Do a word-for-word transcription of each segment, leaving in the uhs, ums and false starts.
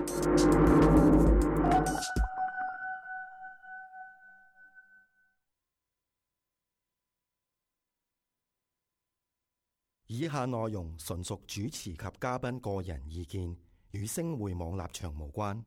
以下內容純屬主持及嘉賓個人意見，與星匯網立場無關。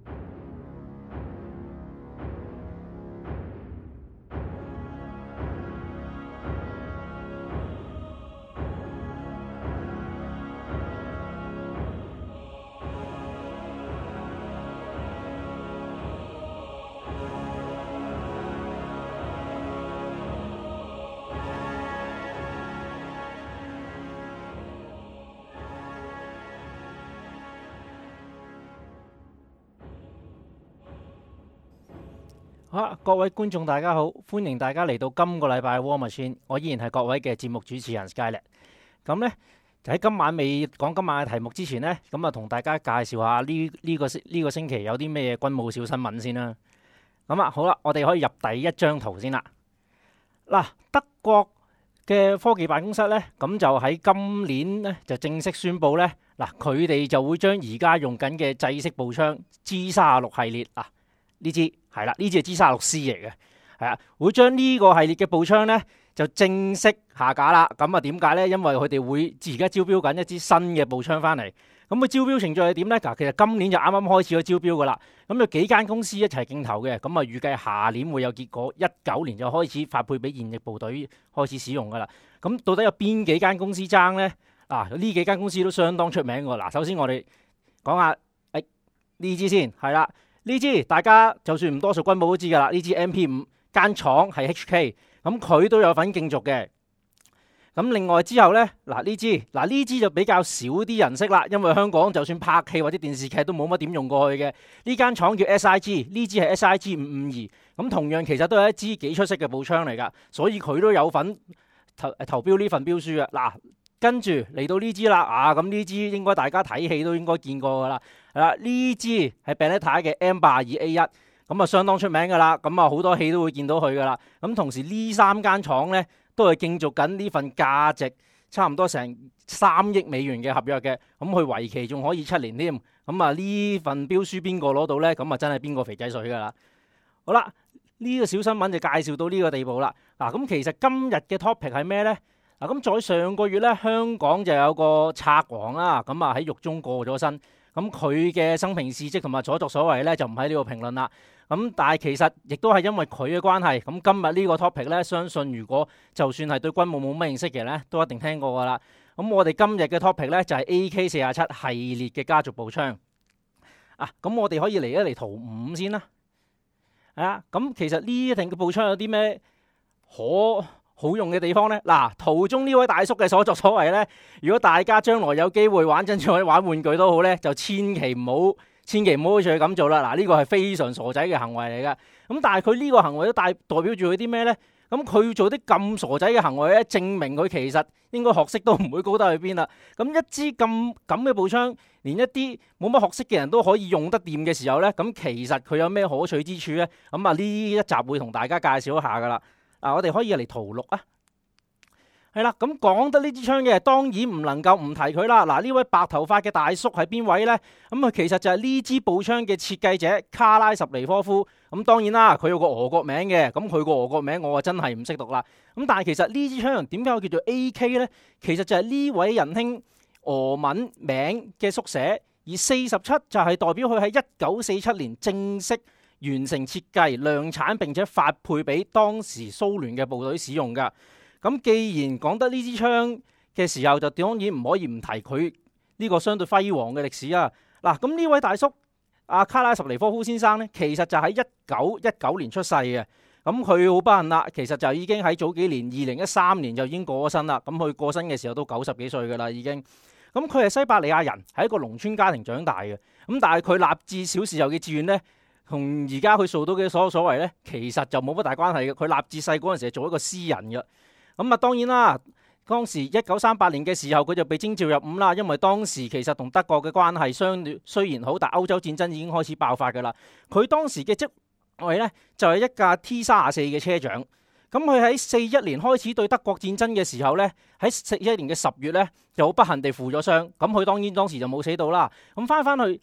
好啦，各位觀眾大家好，歡迎大家嚟到今個禮拜 War Machine，我依然係各位嘅節目主持人 Skynet。咁呢，就喺今晚未講今晚嘅題目之前呢，咁啊同大家介紹下呢呢個呢個星期有啲咩軍務小新聞先啦。咁啊好啦，我哋可以入第一張圖先啦。嗱，德國嘅科技辦公室呢，咁就喺今年呢就正式宣布呢，嗱佢哋就會將而家用緊嘅制式步槍 G 三十六系列啊呢支。係啦，呢支係 G 三十六 C 嚟嘅，係啊，會將呢個系列嘅步槍呢就正式下架啦。咁啊點解呢？因為佢哋會而家招標緊一支新嘅步槍翻嚟。咁佢招標程序係點呢？嗱，其實今年就啱啱開始咗招標噶啦。咁有幾間公司一齊競投嘅，咁啊預計下年會有結果，一九年就開始發配俾現役部隊開始使用噶啦。咁到底有邊幾間公司爭呢？啊，呢幾間公司都相當出名㗎。嗱，首先我哋講下誒呢支先，係啦。呢支大家就算唔多數軍部都知㗎啦，呢支 M P 五 間廠係 H K， 咁佢都有份競逐嘅。咁另外之後呢，嗱呢支嗱呢支就比較少啲人識啦，因為香港就算拍戲或者電視劇都冇乜點用過去嘅。呢間廠叫 S I G， 呢支係 S I G 五五二，咁同樣其實都係一支幾出色嘅步槍嚟㗎，所以佢都有份投投標呢份標書啊。嗱，跟住嚟到呢支啦，啊咁呢支應該大家睇戲都應該見過㗎啦。係啦，呢支係 Beretta 嘅 M 八二 A 一，咁啊相當出名㗎啦，咁啊好多戲都會見到佢㗎啦。咁同時呢三間廠咧都係競逐緊呢份價值差唔多成三億美元嘅合約嘅，咁佢為期仲可以七年添。咁啊呢份標書邊個攞到咧？咁啊真係邊個肥仔水㗎啦。好啦，呢個小新聞就介紹到呢個地步啦。嗱，咁其實今日嘅 topic 係咩咧？嗱，咁在上個月咧，香港就有個賊王啦，咁啊喺獄中過咗身。咁佢嘅生平事蹟同埋所作所為咧，就唔喺呢度評論啦。咁但係其實亦都係因為佢嘅關係。咁今日呢個 topic 咧，相信如果就算係對軍務冇乜認識嘅咧，都一定聽過㗎啦。咁我哋今日嘅 topic 咧就係 A K 四十七系列嘅家族步槍。啊，咁我哋可以嚟一嚟圖五先啦。係啊，咁其實呢一定嘅步槍有啲咩可好用嘅地方呢？嗱，圖中呢位大叔嘅所作所為呢，如果大家將來有機會玩真再玩玩具都好呢，就千祈唔好，千祈唔好去咁做啦。嗱，呢個係非常傻仔嘅行為嚟噶。咁但係佢呢個行為都代代表住佢啲咩呢？咁佢做啲咁傻仔嘅行為呢，證明佢其實應該學識都唔會高得去邊啦。咁一支咁咁嘅步槍，連一啲冇乜學識嘅人都可以用得掂嘅時候呢，咁其實佢有咩可取之處呢？咁啊呢一集會同大家介紹一下噶啦。嗱、啊，我哋可以嚟圖六啊，係啦，咁講得呢支槍嘅，當然唔能夠唔提佢啦。嗱，呢位白頭髮嘅大叔係邊位呢？咁佢其實就係呢支步槍嘅設計者卡拉什尼科夫。咁當然啦，佢有個俄國名嘅，咁佢個俄國名我啊真係唔識讀啦。咁但係其實呢支槍點解會叫做 A K 呢？其實就係呢位仁兄俄文名嘅縮寫，而四十七就係代表佢喺一九四七年正式完成設計、量產並且發配俾當時蘇聯嘅部隊使用㗎。咁既然講得呢支槍嘅時候，就當然唔可以唔提佢呢個相對輝煌嘅歷史啊！嗱，咁呢位大叔阿卡拉什尼科夫先生呢，其實就喺一九一九年出世嘅。咁佢好不幸啦，其實就已經喺早幾年二零一三年就已經過咗身啦。咁佢過身嘅時候都九十幾歲㗎啦，已經。咁佢係西伯利亞人，係一個農村家庭長大嘅。咁但係佢立志小時候嘅志願呢，同而家佢做到嘅所有所為呢，其實就冇乜大關係嘅。佢立志細嗰陣時係做一個詩人嘅。咁啊，當然啦，當時一九三八年嘅時候，佢就被徵召入伍啦。因為當時其實同德國嘅關係相雖然好，但歐洲戰爭已經開始爆發㗎啦。佢當時嘅職位呢，就係一架 T 三十四嘅車長。咁佢喺四一年開始對德國戰爭嘅時候呢，喺四一年嘅十月呢，就好不幸地負咗傷。咁佢當然當時就冇死到啦。咁翻翻去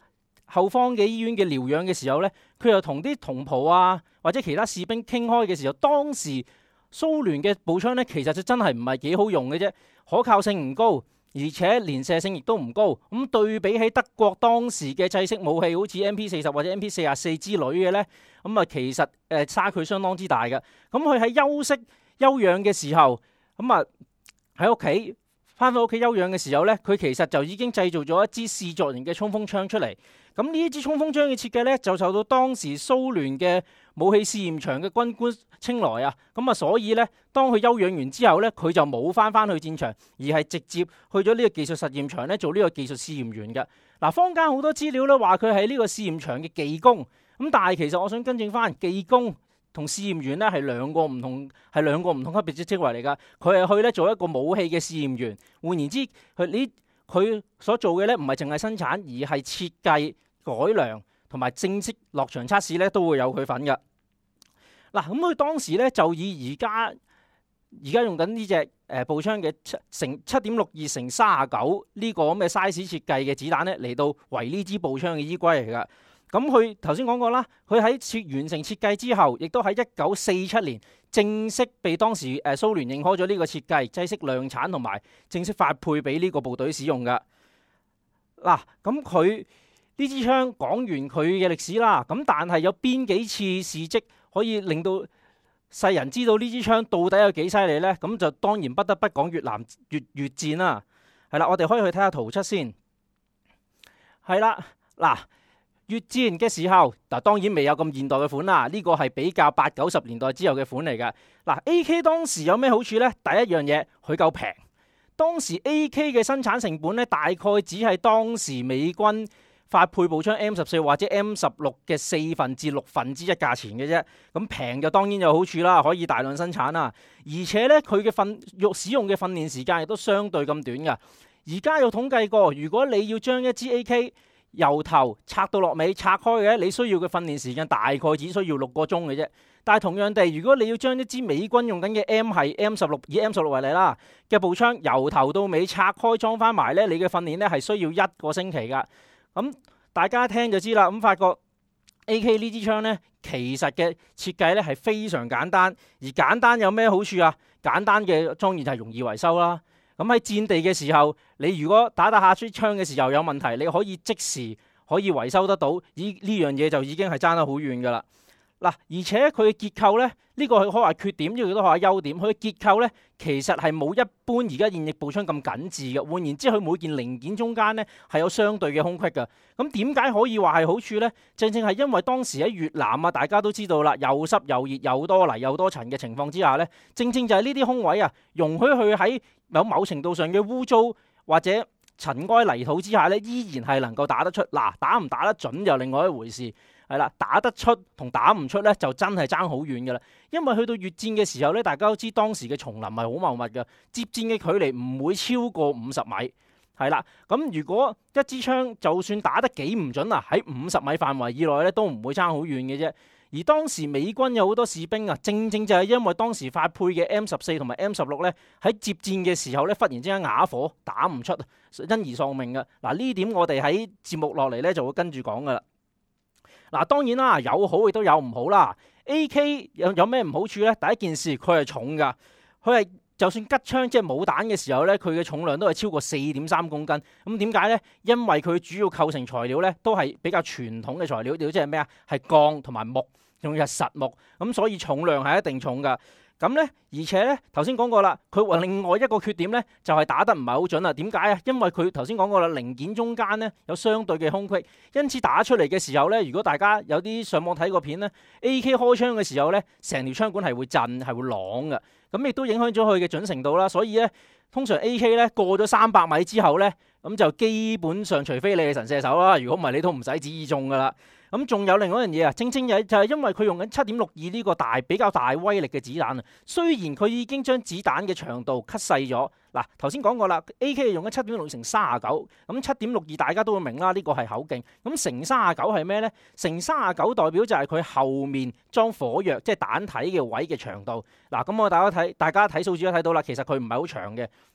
後方嘅醫院嘅療養嘅時候呢，佢又同啲同袍啊或者其他士兵傾開嘅時候，當時蘇聯嘅步槍呢，其實就真係唔係幾好用嘅啫，可靠性唔高。而且連射性亦都唔高，咁對比起德國當時嘅制式武器，好似 M P 四十或者 M P 四十四之類嘅呢，咁啊其實誒差距相當之大嘅。咁佢喺休息休養嘅時候，咁啊喺屋企翻到屋企休養嘅時候呢，佢其實就已經製造咗一支試作型嘅衝鋒槍出嚟。咁呢一支衝鋒槍嘅設計呢，就受到當時蘇聯嘅武器試驗場嘅軍官青睞啊，咁啊所以呢，當佢休養完之後呢，佢就冇翻翻去戰場，而係直接去咗呢個技術實驗場呢做呢個技術試驗員嘅。嗱，坊間好多資料呢話佢係呢個試驗場嘅技工，咁但係其實我想更正翻，技工同試驗員呢係兩個唔同，係兩個唔同級別嘅職位嚟噶。佢係去呢做一個武器嘅試驗員，換言之，佢呢佢所做嘅呢唔係淨係生產，而係設計、改良同埋正式落場測試呢都會有佢份嘅。嗱，咁佢當時咧就以而家而家用緊呢隻誒步槍嘅七乘七點六二乘三十九呢個咁嘅 size 設計嘅子彈咧嚟到為呢支步槍嘅依歸嚟㗎。咁佢頭先講過啦，佢喺設完成設計之後，亦都喺一九四七年正式被當時誒蘇聯認可咗呢個設計，正式量產同埋正式發配俾呢個部隊使用㗎。嗱，咁佢呢支槍講完佢嘅歷史啦，咁但係有邊幾次事蹟可以令到世人知道呢支槍到底有幾犀利呢？咁就當然不得不講越南越越戰啦。係啦，我哋可以去睇下圖七先。係啦，嗱，越戰嘅時候，嗱當然未有咁現代嘅款啦。呢個係比較八九十年代之後嘅款嚟㗎。嗱 ，A K 當時有咩好處呢？第一樣嘢，佢夠平。當時 A K 嘅生產成本呢，大概只係當時美軍發配步槍 M 十四或者 M 十六嘅四分至六分之一價錢嘅啫，咁平就當然有好處啦，可以大量生產啦。而且咧，佢嘅訓用使用嘅訓練時間亦都相對咁短噶。而家有統計過，如果你要將一支 A K 由頭拆到落尾拆開嘅，你需要嘅訓練時間大概只需要六個鐘嘅啫。但係同樣地，如果你要將一支美軍用緊嘅 M 係 M 十六以 M 十六為例啦嘅步槍由頭到尾拆開裝翻埋咧，你嘅訓練咧係需要一個星期噶。咁、嗯、大家聽就知啦，咁發覺 A K 呢支槍呢，其實嘅設計呢係非常簡單，而簡單有咩好處啊？簡單嘅當然就係容易維修啦。咁喺戰地嘅時候，你如果打打下支槍嘅時候有問題，你可以即時可以維修得到，呢呢樣嘢就已經係爭得好遠噶啦。嗱，而且佢嘅結構呢，呢、呢個可以話缺點，亦都可以話優點。佢嘅結構呢，其實係冇一般而家現役步槍咁緊緻嘅。換言之，佢每件零件中間呢係有相對嘅空隙嘅。咁點解可以話係好處呢？正正係因為當時喺越南啊，大家都知道啦，又濕又熱又多泥又多塵嘅情況之下呢，正正就係呢啲空位啊，容許佢喺有某程度上嘅污糟或者塵埃泥土之下呢，依然係能夠打得出。嗱，打唔打得準又另外一回事。係啦，打得出同打唔出咧，就真係爭好遠噶啦。因為去到越戰嘅時候咧，大家都知當時嘅叢林係好茂密嘅，接戰嘅距離唔會超過五十米。係啦，咁如果一支槍就算打得幾唔準啊，喺五十米範圍以內咧，都唔會爭好遠嘅啫。而當時美軍有好多士兵啊，正正就係因為當時發配嘅 M 十四同埋 M 十六咧，喺接戰嘅時候咧，忽然之間啞火打唔出，因而喪命嘅。嗱，呢點我哋喺節目落嚟咧就會跟住講噶啦。嗱，當然啦，有好亦都有唔好啦。A K 有有咩唔好處咧？第一件事，佢係重噶，佢係就算吉槍即係冇彈嘅時候咧，佢嘅重量都係超過四點三公斤。咁點解咧？因為佢主要構成材料咧都係比較傳統嘅材料，料即係咩啊？係鋼同埋木，仲要係實木，咁所以重量係一定重噶。咁咧，而且咧，頭先講過啦，佢話另外一個缺點咧，就係打得唔係好準啦。點解啊？因為佢頭先講過啦，零件中間咧有相對嘅空隙，因此打出嚟嘅時候咧，如果大家有啲上網睇過片咧 ，A K 開槍嘅時候咧，成條槍管係會震，係會啷嘅，咁亦都影響咗佢嘅準程度啦。所以咧，通常 A K 咧過咗三百米之後咧，咁就基本上除非你係神射手啦，如果唔係你都唔使旨意中噶啦。咁仲有另外一樣嘢啊，正正就係因為佢用緊七點六二呢個大比較大威力嘅子彈啊。雖然佢已經將子彈嘅長度 cut 細咗，嗱頭先講過啦 ，A K 係用緊七點六乘三十九，咁七點六二大家都會明啦，呢個係口徑。咁乘三十九係咩呢？乘三十九代表就係佢後面裝火藥，即係彈體嘅位嘅長度。嗱，咁我大家睇，大家睇數字都睇到啦，其實佢唔係好長嘅。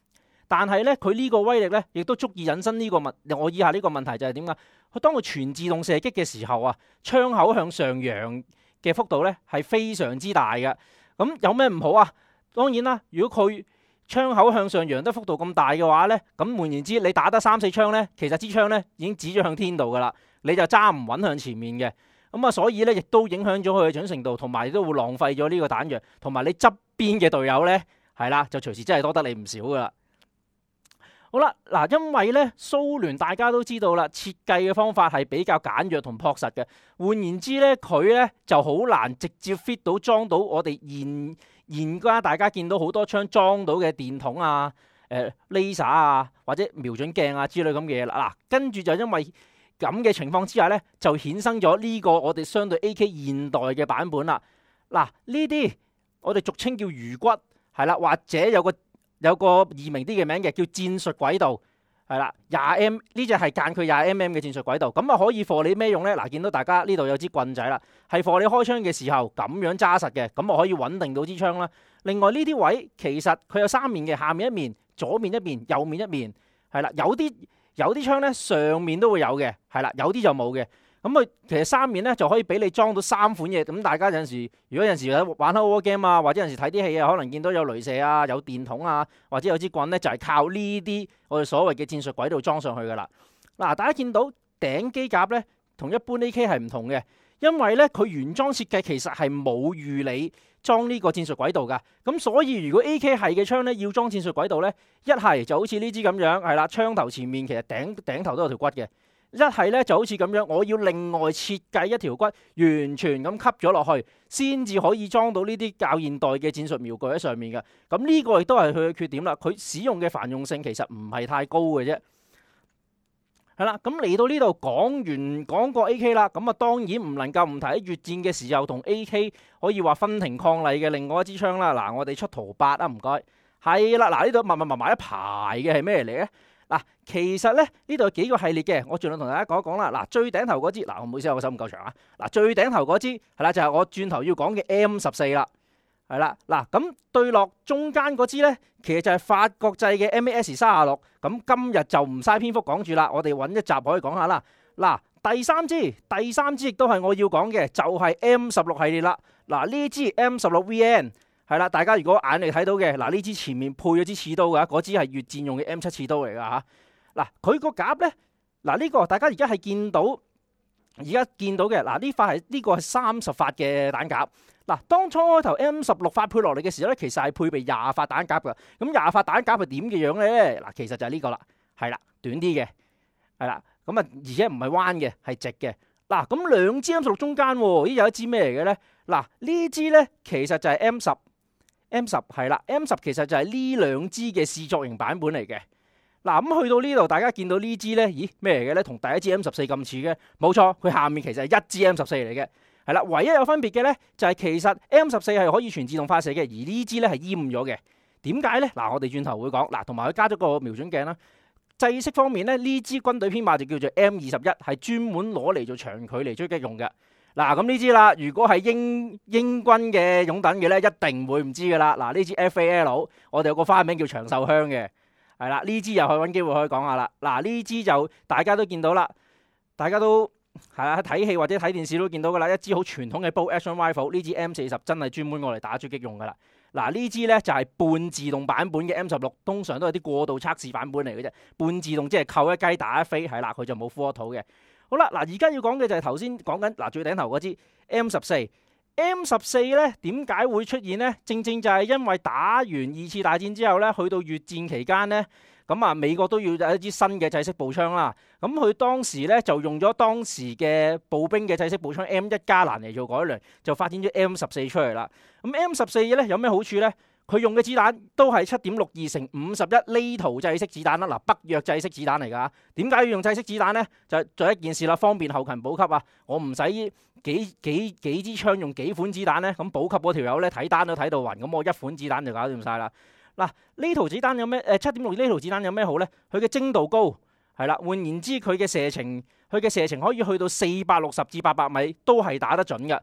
但係咧佢呢個威力咧，亦都足以引申呢個問。我以下呢個問題就係點解？佢當佢全自動射擊嘅時候啊，槍口向上揚嘅幅度咧係非常之大嘅。咁有咩唔好啊？當然啦，如果佢槍口向上揚得幅度咁大嘅話咧，咁換言之，你打得三四槍咧，其實支槍咧已經指咗向天度噶啦，你就揸唔穩向前面嘅。咁啊，所以咧亦都影響咗佢嘅準程度，同埋都會浪費咗呢個彈藥，同埋你側邊嘅隊友咧，係啦，就隨時真係多得你唔少噶啦。好啦，嗱，因為咧蘇聯大家都知道啦，設計嘅方法係比較簡約同樸實嘅。換言之咧，佢咧就好難直接 fit 到裝到我哋現現家大家見到好多槍裝到嘅電筒啊、誒 laser 啊或者瞄準鏡啊之類咁嘅嘢啦。嗱，跟住就因為咁嘅情況之下咧，就衍生咗呢個我哋相對 A K 現代嘅版本啦。嗱，呢啲我哋俗稱叫魚骨，係啦，或者有個有個易明啲嘅名嘅叫戰術軌道，係啦，廿 M 呢隻係間距廿 mm 嘅戰術軌道，咁啊可以貨你咩用咧？嗱，見到大家呢度有支棍仔啦，係貨你開槍嘅時候咁樣揸實嘅，咁啊可以穩定到支槍啦。另外呢啲位其實佢有三面嘅，下面一面、左面一面、右面一面，係啦，有啲。有啲槍咧上面都會有嘅，係啦，有啲就冇嘅。咁佢其實三面咧就可以俾你裝到三款嘢。咁大家有陣時，如果有陣時玩開 war game 啊，或者有陣時睇啲戲啊，可能見到有雷射啊、有電筒啊，或者有支棍咧，就係靠呢啲我哋所謂嘅戰術軌道裝上去噶啦。嗱，大家見到頂機甲咧同一般 A K 係唔同嘅，因為咧佢原裝設計其實係冇預理裝呢個戰術軌道噶，咁所以如果 A K 係嘅槍咧要裝戰術軌道咧，一係就好似呢支咁樣，係啦，槍頭前面其實頂頂頭都有條骨嘅；一係咧就好似咁樣，我要另外設計一條骨，完全咁吸咗落去，先至可以裝到呢啲較現代嘅戰術瞄具喺上面嘅。咁呢個亦都係佢嘅缺點啦，佢使用嘅繁用性其實唔係太高嘅啫。係啦，咁嚟到呢度講完講過 A K 啦，咁啊當然唔能夠唔提喺越戰嘅時候同 A K 可以話分庭抗禮嘅另外一支槍啦。嗱，我哋出圖八啊，唔該。係啦，嗱呢度密密密埋一排嘅係咩嚟咧？嗱，其實咧呢度有幾個系列嘅，我盡量同大家講一講啦。嗱，最頂頭嗰支，嗱我唔好意思，我手唔夠長啊。嗱，最頂頭嗰支係啦，就係我轉頭要講嘅 M 十四啦。係啦，嗱咁對落中間嗰支咧，其實就係法國製嘅 M A S 三十六。咁今日就唔嘥篇幅講住啦，我哋揾一集可以講下啦。嗱，第三支，第三支亦都係我要講嘅，就係、是、M 十六系列啦。嗱，呢支 M 十六 V N 係啦，大家如果眼嚟睇到嘅，嗱呢支前面配咗支刺刀噶，嗰支係越戰用嘅 M 七刺刀嚟噶吓。嗱，佢個夾咧，嗱呢個大家而家係見到，而家見到嘅，嗱呢塊係呢個係三十發嘅彈夾。嗱，當初開頭 M 十六發配落嚟嘅時候咧，其實係配備廿發彈夾噶。咁廿發彈夾係點嘅樣咧？嗱，其實就係呢個啦，係啦，短啲嘅，係啦，咁啊，而且唔係彎嘅，係直嘅。嗱，咁兩支 M 十六中間，咦有一支咩嚟嘅咧？嗱，呢支咧其實就係 M 十，M 十係啦 ，M 十其實就係呢兩支嘅試作型版本嚟嘅。嗱，咁去到呢度，大家見到呢支咧，咦咩嚟嘅咧？同第一支 M 十四咁似嘅，冇錯，佢下面其實係一支 M 十四嚟嘅。係啦，唯一有分別嘅咧，就係其實 M 十四係可以全自動發射嘅，而呢支咧係閹咗嘅。點解咧？嗱，我哋轉頭會講。嗱，同埋佢加咗個瞄準鏡啦。制式方面咧，呢支軍隊編碼就叫做 M 二十一，係專門攞嚟做長距離追擊用嘅。嗱，咁呢支啦，如果係英英軍嘅擁躉嘅咧，一定會唔知噶啦。嗱，呢支 F A L， 我哋有個花名叫長壽香嘅，係啦，呢支又可以揾機會可以講下啦。嗱，呢支就大家都見到啦，大家都。係啊，睇戲或者睇電視都見到噶啦，一支好傳統嘅 bolt action rifle， 呢支 M 四十真係專門用嚟打狙擊用噶啦。嗱，呢支咧就係半自動版本嘅 M 十六，通常都係啲過渡測試版本嚟嘅啫。半自動即係扣一雞打一飛，係啦，佢就冇 full auto 嘅。好啦，嗱，而家要講嘅就係頭先講緊嗱最頂頭嗰支 M 十四。M 十四咧點解會出現呢？正正就係因為打完二次大戰之後咧，去到越戰期間咧。咁啊，美國都要有一支新嘅制式步槍啦。咁佢當時咧就用咗當時嘅步兵嘅制式步槍 M 一加蘭嚟做改良，就發展咗 M 十四出嚟啦。咁 M 十四咧有咩好處咧？佢用嘅子彈都係七點六二乘五十一呢圖制式子彈啦。嗱，北約制式子彈嚟㗎。點解要用制式子彈咧？就做一件事啦，方便後勤補給啊。我唔使幾幾幾支槍用幾款子彈咧，咁補給嗰條友咧睇單都睇到暈，咁我一款子彈就搞掂晒啦。嗱，呢圖子彈有咩？誒，七點六呢圖子彈有咩好咧？佢嘅精度高，係啦。換言之，佢嘅射程，佢嘅射程可以去到四百六十至八百米，都係打得準嘅。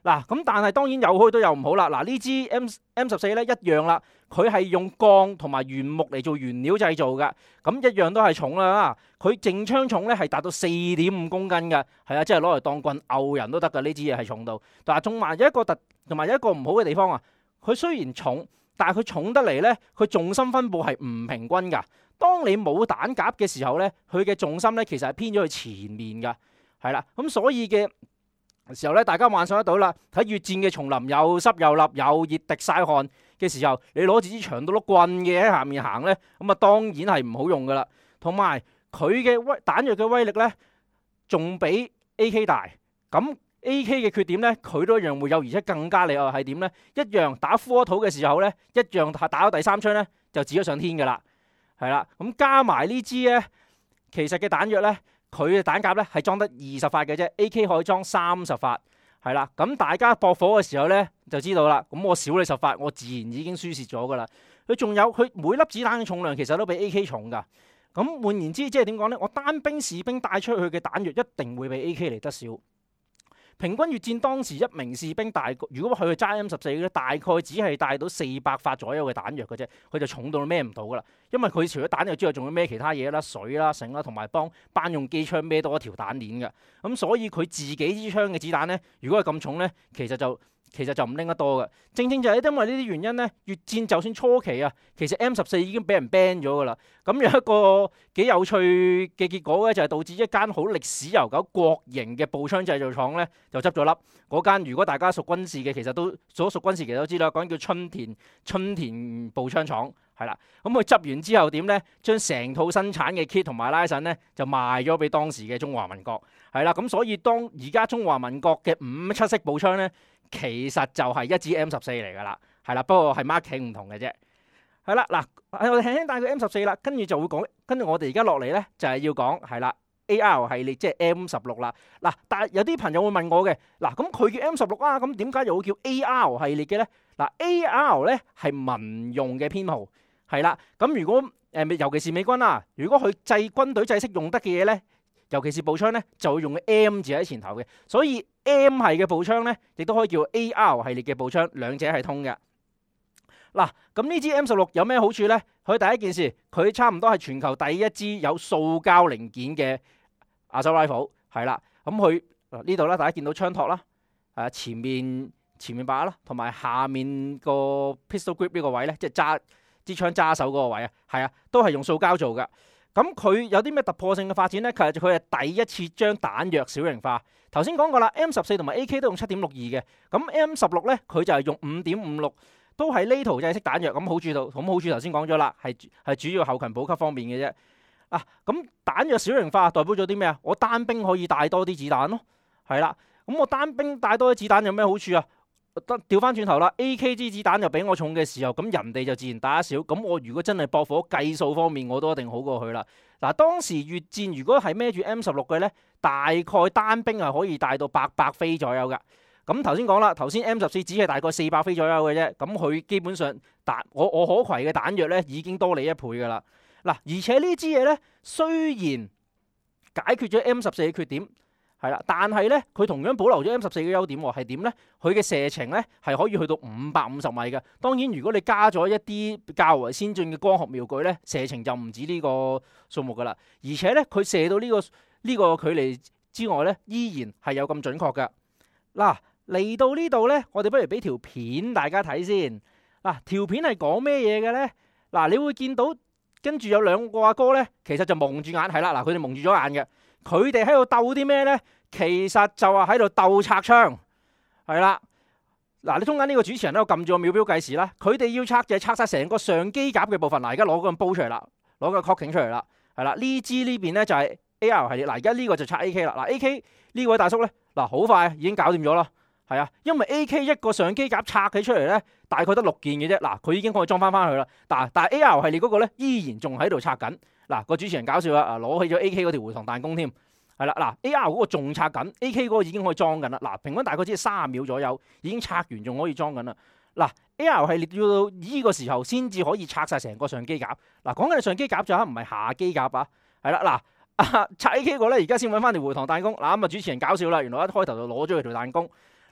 嗱，咁但係當然有好都有唔好啦。嗱，呢支 M M 十四咧一樣啦，佢係用鋼同埋原木嚟做原料製造嘅，咁一樣都係重啦。佢淨槍重咧係達到四點五公斤嘅，係啊，即係攞嚟當棍毆人都得㗎。呢支嘢係重到，但係仲埋有一個特，同埋有一個唔好嘅地方啊。佢雖然重，但係佢重得嚟咧，佢重心分佈係唔平均㗎。當你冇彈夾嘅時候咧，佢嘅重心咧其實係偏咗去前面㗎，係啦。咁所以嘅時候咧，大家幻想得到啦。喺越戰嘅叢林又濕又立又熱滴晒汗嘅時候，你攞住支長到碌棍嘅喺下面行咧，咁啊當然係唔好用噶啦。同埋佢嘅威彈藥嘅威力咧，仲比 A K 大。咁 A K 嘅缺點咧，佢都一樣會有，而且更加厲害係點咧？一樣打 full auto 嘅時候咧，一樣打到第三槍咧就指咗上天噶啦，係啦。咁加埋呢支咧，其實嘅彈藥咧。佢嘅彈夾咧係裝得二十發嘅啫 ，A K 可以裝三十發，係啦。咁大家駁火嘅時候咧就知道啦。咁我少你十發，我自然已經輸蝕咗噶啦。佢仲有佢每粒子彈嘅重量其實都比 A K 重噶。咁換言之，即係點講咧？我單兵士兵帶出去嘅彈藥一定會比 A K 嚟得少。平均越戰當時一名士兵大，如果佢去揸 M 十四咧，大概只係帶到四百發左右嘅彈藥嘅啫，佢就重到孭唔到噶啦。因為佢除咗彈藥之外，仲要孭其他嘢啦、水啦、繩啦，同埋幫班用機槍孭多一條彈鏈嘅。咁所以佢自己支槍嘅子彈咧，如果係咁重咧，其實就其實就唔拎得多嘅。正正就係因為呢啲原因咧，越戰就算初期啊，其實 M 十四已經俾人 ban 咗噶啦。咁有一個幾有趣嘅結果咧，就係導致一間好歷史悠久國營嘅步槍製造廠咧就執咗笠。嗰間如果大家熟軍事嘅，其實都所屬軍事其實都知啦，講緊叫春田春田步槍廠係啦。咁佢執完之後點咧？將成套生產嘅 kit 同埋拉繩咧就賣咗俾當時嘅中華民國係啦。咁所以當而家中華民國嘅五七式步槍咧，其實就係一支 M 十四嚟噶啦，係啦，不過係 marking 唔同嘅啫。係啦，嗱，我哋輕輕帶佢 M 十四啦，跟住就會講，跟住我哋而家落嚟咧就係要講係啦 A R 系列，即係 M 十六啦。嗱，但係有啲朋友會問我嘅，嗱，咁佢叫 M 十六啊，咁點解又會叫 A R 系列嘅咧？嗱 ，A R 咧係民用嘅編號，係啦。咁如果誒，尤其是美軍啊，如果佢制軍隊制式用得嘅嘢咧，尤其是步槍咧，就會用 M 字喺前頭嘅，所以 M 系嘅步槍咧，亦都可以叫 A R 系列嘅步槍，兩者係通嘅。嗱，咁呢支 M 十六有咩好處咧？佢第一件事，佢差唔多係全球第一支有塑膠零件嘅亞洲 rifle， 係啦。咁佢呢度啦，大家見到槍托啦，誒前面前面把啦，同埋下面個 pistol grip 呢個位咧，即係揸支槍揸手嗰個位啊，係啊，都係用塑膠做㗎。咁佢有啲咩突破性嘅發展咧？其實佢係第一次將彈藥小型化。頭先講過啦 ，M 十四同埋 A K 都用七點六二嘅，咁 M 十六咧佢就係用五點五六，都係呢圖制式彈藥。咁好處度，咁好處頭先講咗啦，係係主要後勤補給方面嘅啫。啊，咁彈藥小型化代表咗啲咩啊？我單兵可以帶多啲子彈咯，係啦。咁我單兵帶多啲子彈有咩好處啊？得調翻轉頭啦 ，A K 支子彈又比我重嘅時候，咁人哋就自然打得少。咁我如果真係駁火計數方面，我都一定好過佢啦。嗱，當時越戰如果係孭住 M 十六嘅咧，大概單兵係可以帶到八百飛左右噶。咁頭先講啦，頭先 M 十四只係大概四百飛左右嘅啫。咁佢基本上彈我我可攜嘅彈藥咧已經多你一倍噶啦。嗱，而且呢支嘢咧雖然解決咗 M 十四嘅缺點。係啦，但係咧，佢同樣保留咗 M 十四嘅優點喎，係點咧？佢嘅射程咧係可以去到五百五十米嘅。當然，如果你加咗一啲較為先進嘅光學瞄具咧，射程就唔止呢個數目噶啦。而且咧，佢射到呢個呢個距離之外咧，依然係有咁準確噶。嗱，嚟到呢度咧，我哋不如俾條片大家睇先。嗱，條片係講咩嘢嘅咧？嗱，你會見到跟住有兩個阿哥咧，其實就蒙住眼，係啦，嗱，佢哋蒙住咗眼嘅。佢哋喺度鬥啲咩咧？其實就係喺度鬥拆槍，係啦。嗱，你中間呢個主持人喺度撳住個秒表計時啦。佢哋要拆就係拆晒成個上機甲嘅部分。嗱，而家攞個煲出嚟啦，攞個 cocking 出嚟啦，係啦。呢支呢邊咧就係 A R 系列。嗱，而家呢個就拆 A K 啦。嗱 A K 呢位大叔咧，嗱好快已經搞掂咗啦，係啊。因為 A K 一個上機甲拆起出嚟咧，大概得六件嘅啫。嗱，佢已經可以裝翻翻去啦。但但係 A R 系列嗰個咧依然仲喺度拆緊。嗱，個主持人搞笑啦，啊攞起咗 A K 嗰條回膛彈弓添，係啦，嗱 A R 嗰個仲拆緊 ，A K 嗰個已經可以裝緊啦。嗱，平均大概只係三十秒左右，已經拆完仲可以裝緊啦。嗱 A R 系列要到呢個時候先至可以拆晒成個上機甲。嗱，講緊係上機甲就唔係下機甲啊。係啦，嗱拆 A K 個咧，而家先揾翻條回膛彈弓。嗱咁啊，主持人搞笑啦，原來一開頭就攞咗佢條彈弓。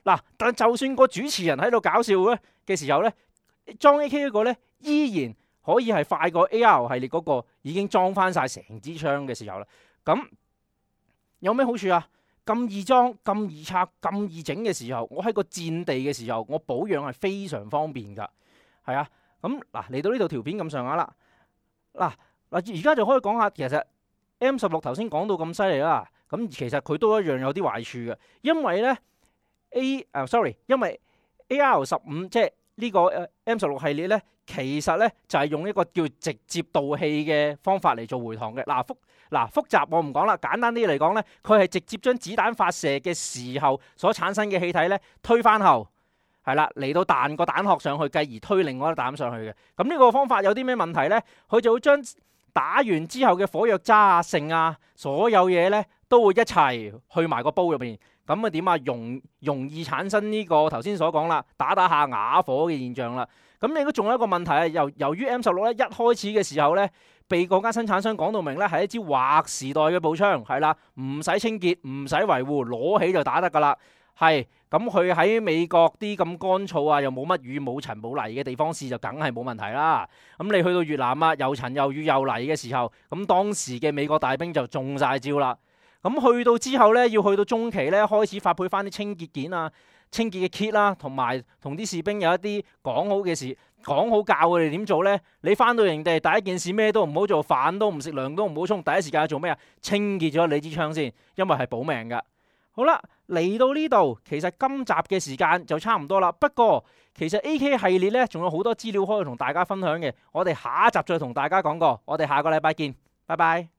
嗱，但就算個主持人喺度搞笑咧嘅時候咧，裝 A K 嗰個咧依然可以係快過 A R 系列嗰個已經裝翻晒成支槍嘅時候啦。咁有咩好處啊？咁易裝、咁易拆、咁易整嘅時候，我喺個戰地嘅時候，我保養係非常方便噶。係啊，咁嗱嚟到呢度條片咁上下啦。嗱嗱，而家就可以講下，其實 M 十六頭先講到咁犀利啦。咁其實佢都一樣有啲壞處嘅，因為咧 A 啊、uh, sorry， 因為 A R 十五即係呢個 M 十六系列咧，其實咧就係、是、用一個叫直接導氣嘅方法嚟做回膛嘅。嗱、啊、複嗱、啊、複雜我唔講啦，簡單啲嚟講咧，佢係直接將子彈發射嘅時候所產生嘅氣體咧推翻後，係啦嚟到彈個彈殼上去，繼而推另外一個彈上去嘅。咁呢個方法有啲咩問題咧？佢就會將打完之後嘅火藥渣啊、剩啊，所有嘢咧都會一齊去埋個煲入邊。咁啊點啊容容易產生呢個頭先所講啦，打打下啞火嘅現象啦。咁你都仲有一個問題啊，由由於 M 十六咧一開始嘅時候咧，被嗰間生產商講到明咧係一支劃時代嘅步槍，係啦，唔使清潔，唔使維護，攞起就打得噶啦。係咁，佢喺美國啲咁乾燥啊，又冇乜雨冇塵冇泥嘅地方試就梗係冇問題啦。咁你去到越南啊，又塵又雨又泥嘅時候，咁當時嘅美國大兵就中晒招啦。咁去到之後咧，要去到中期咧，開始發配翻啲清潔件啊、清潔嘅 kit 啦，同埋同啲士兵有一啲講好嘅事，講好教佢哋點做咧。你翻到營地，第一件事咩都唔好做，飯都唔食，糧都唔好沖，第一時間做咩啊？清潔咗你支槍先，因為係保命噶。好啦，嚟到呢度，其實今集嘅時間就差唔多啦。不過其實 A K 系列咧，仲有好多資料可以同大家分享嘅。我哋下一集再同大家講過。我哋下個禮拜見，拜拜。